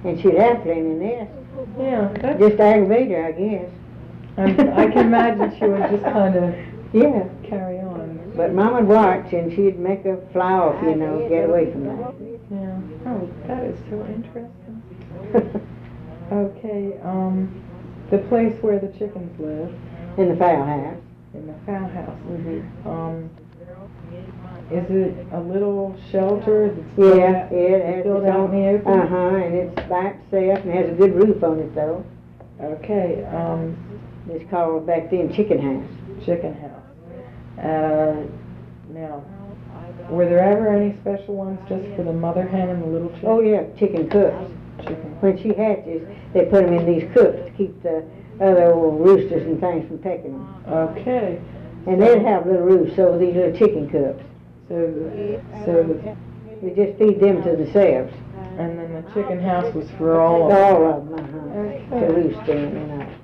And she'd have plenty in there. Yeah. Just aggravate her, I guess. I can imagine she would just kind of Yeah. carry on. But Mama'd watch, and she'd make her fly off, you know, get away from that. Yeah. Oh, that is so interesting. Okay, the place where the chickens live. In the fowl house. In the fowl house. Mm-hmm. Is it a little shelter that's Yeah, it has filled its out own, in the open? and it's by itself and has a good roof on it though. Okay, It's called back then chicken house. chicken house. Now, were there ever any special ones just for the mother hen and the little chicken? Oh yeah, chicken coops. Chicken. When she hatches, they put them in these coops to keep the other old roosters and things from pecking them. Okay. And they'd have little roofs over these little chicken coops. So, We just feed them to themselves. and then the chicken house was for all of them. All of them, Okay. to roost in, you know.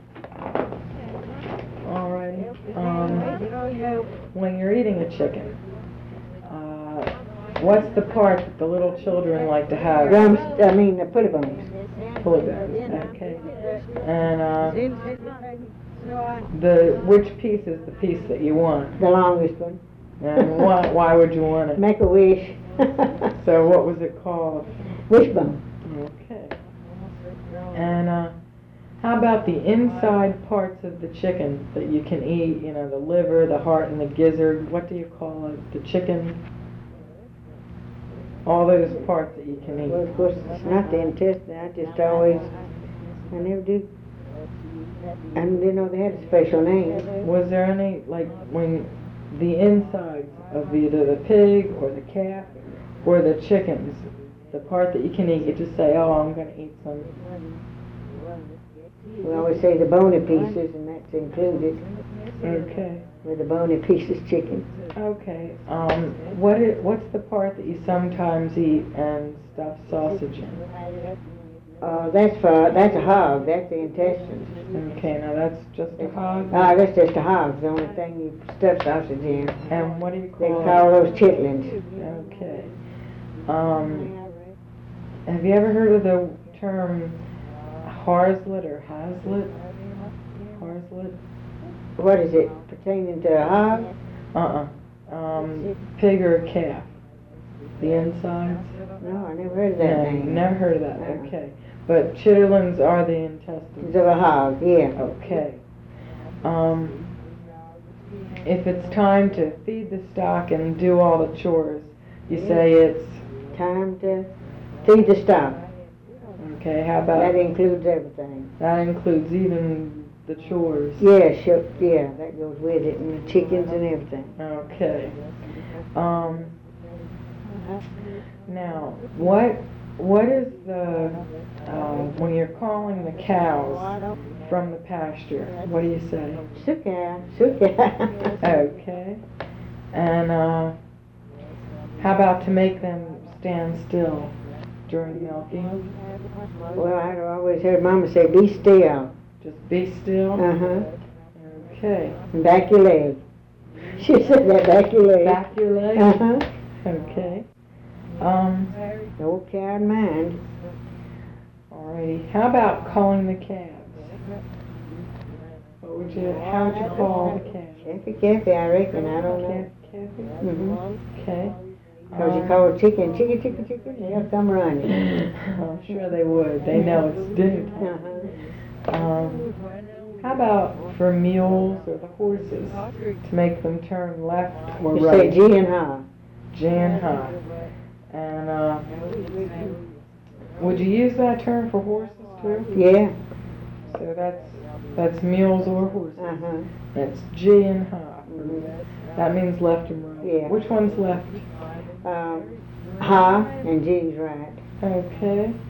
All right. When you're eating a chicken, what's the part that the little children like to have? The pulley bones. Pulley bones. Okay. And which piece is the piece that you want? The longest one. And why would you want it? Make a wish. So what was it called? Wishbone. Okay. And how about the inside parts of the chicken that you can eat? You know, the liver, the heart, and the gizzard. What do you call it? The chicken. All those parts that you can eat. Well, of course, it's not the intestine. I never do. I didn't know they had a special name. Was there any, like, when the insides of either the pig or the calf or the chickens, the part that you can eat, you just say, oh, I'm going to eat some. We always say the bony pieces, and that's included Okay. with the bony pieces chicken. Okay. What's the part that you sometimes eat and stuff sausage in? That's a hog. That's the intestines. Okay, now that's just a hog. That's just a hog. It's the only thing you stuff sausage in. And what do you They call call those chitlins. Okay. Have you ever heard of the term harslet or haslet? Harslet? What is it? Pertaining to a hog? Pig or calf? The insides? No, I never heard of that No, name. never heard of that. No. Okay. But chitterlings are the intestines. It's of a hog, yeah. Okay. If it's time to feed the stock and do all the chores, you say it's Time to feed the stock. okay. How about That includes everything. that? Includes even the chores. Yeah, sure, yeah, that goes with it, and the chickens and everything. Okay. Now, what is the when you're calling the cows from the pasture? What do you say? Suka, suka. Okay. And how about to make them stand still during milking? Well, I always heard Mama say, be still. Just be still. Uh-huh. Okay. And back your leg. She said that, back your leg. Back your leg. Uh-huh. Okay. No cow in mind. Alrighty. How about calling the calves? How would you call the calves? Caffy, I reckon, I don't know. Kathy? Mm-hmm. Okay. Because you call it chicken, they'll come running. I'm sure they would. They know it's dinner time. Uh-huh. How about for mules or the horses to make them turn left or You right? say G and ha. J and ha. And would you use that term for horses too? Yeah. So that's mules or horses. Uh-huh. That's J and ha. Mm-hmm. That means left and right. Yeah. Which one's left? Ha and G's right. Okay.